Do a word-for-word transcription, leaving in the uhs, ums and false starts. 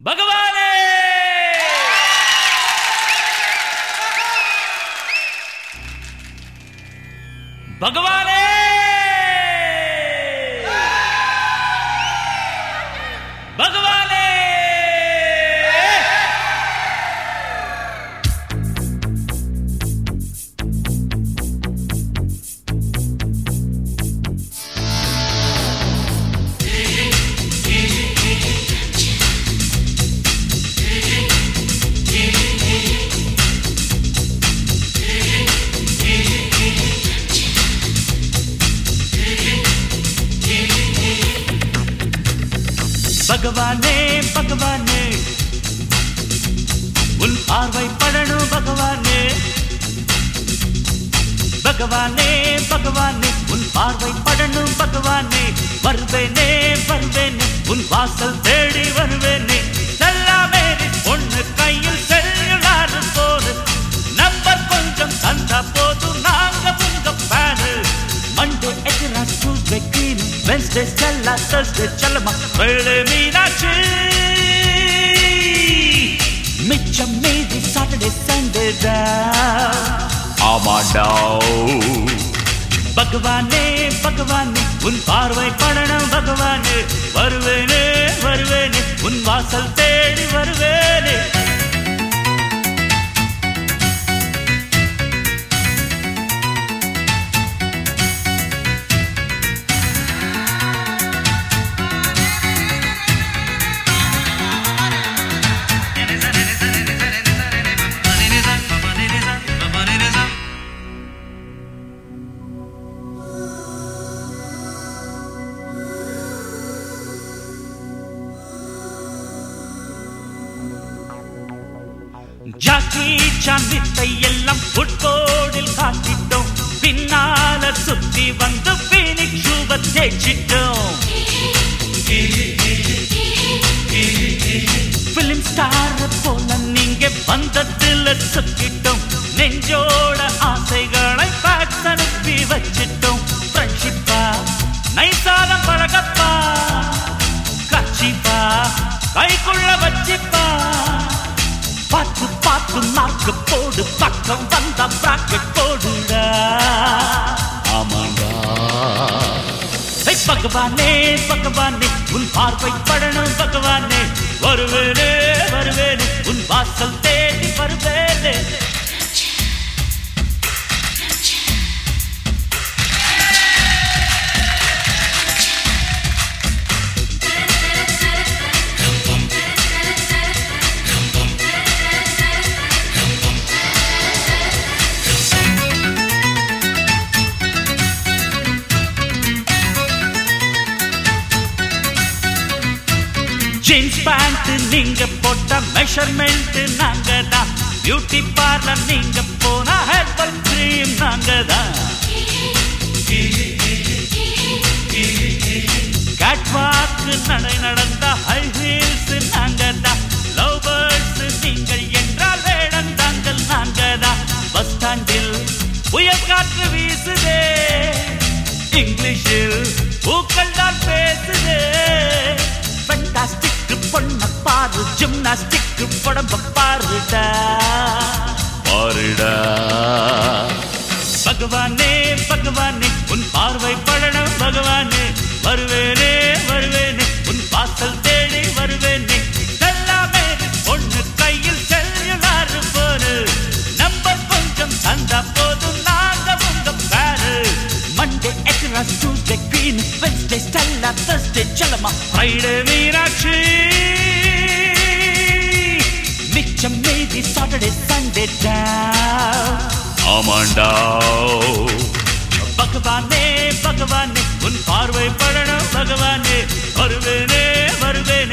பகவானே பகவானே பகவானே பகவானே பகவானே உன் பார்வை படணும் பகவானே பகவானே பகவானே உன் பார்வை படணும் பகவானே வருவேனே வருவேனே உன் வாசல் தேடி வருவேனே செல்லாமே பொண்ணு கையில் செல்லுலாரு போது நம்பர் கொஞ்சம் தந்தா போதும் நாங்க உங்க பேரு மண்டே எதிரா Tuesday Green Wednesday Stella Thursday Chellamma Friday Meenakshi மிச்சம் மீதி சாட்டர்டே சண்டே ஆமாண்டா பகவானே பகவானே உன் பார்வை படணும் பகவானே வருவேனே வருவேனே உன் வாசல் தேடி வருவேனே ஜாக்கி சான் வித்தை எல்லாம் ஃபுட்போர்டில் காட்டிட்டோம் பின்னால சுத்தி வந்து பீனிக் ஷூவை தேய்ச்சிட்டோம் பிலிம் ஸ்டார் போல நீங்க வந்ததுல சுத்திட்டோம் நெஞ்சோட ஆசைகளை பேக்ஸ் அனுப்பி வச்சிட்டோம் ஃப்ரெண்ட்ஷிப்பா நைசான பழகப்பா கட்சிப்பா கைக்குள்ள வச்சிப்பா பாத்து பாத்து நாக்கு போடு பக்கம் வந்த பிராக்கெட் போடுடா ஆமாண்டா பகவானே பகவானே உன் பார்வை படணும் பகவானே வருவேனே வருவேனே உன் வாசல் தேடி வருவேனே ஜீன்ஸ் பேண்ட் நீங்க போட்ட மெஷர்மெண்ட் நாங்க தான் பியூட்டி பார்லர் நீங்க போன ஹெர்பல் கிரீம் நாங்க தான் கேட்வாக் நடை நடந்த ஹை ஹீல்ஸ் நாங்க தான் லவ் பேர்ட்ஸ் நீங்கள் என்றால் வேடம் தாங்கள் நாங்க தான் பஸ் ஸ்டாண்டில் புயல் காற்று வீசுதே இங்கிலீஷில் பூக்கள் தான் பேசுதே ஃபண்டாஸ்டிக் பொண்ண பாரு ஜிம்னாஸ்டிக் படம்ப பாருடா பாருடா பகவானே பகவானே உன் பார்வை படணும் பகவானே வருவேனே வருவேனே உன் வாசல் தேடி வருவேனே எல்லாமே பொண்ணு கையில் செல்லுலாரு போரு நம்பர் கொஞ்சம் தந்தா போதும் நாங்க உங்க பேரு மண்டே எக்ரா Tuesday Green Wednesday Stella Thursday Chellamma Friday Meenakshi மிச்சம் மீதி சாட்டர்டே சண்டே ஆமாண்டா பகவானே பகவானே உன் பார்வை படணும் பகவானே வருவேனே வருவேனே